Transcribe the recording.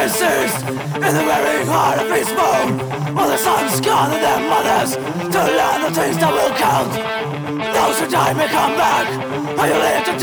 deceased in the very heart of his bone. While the sons gather their mothers to learn the things that will count. Those who die may come back, but you live to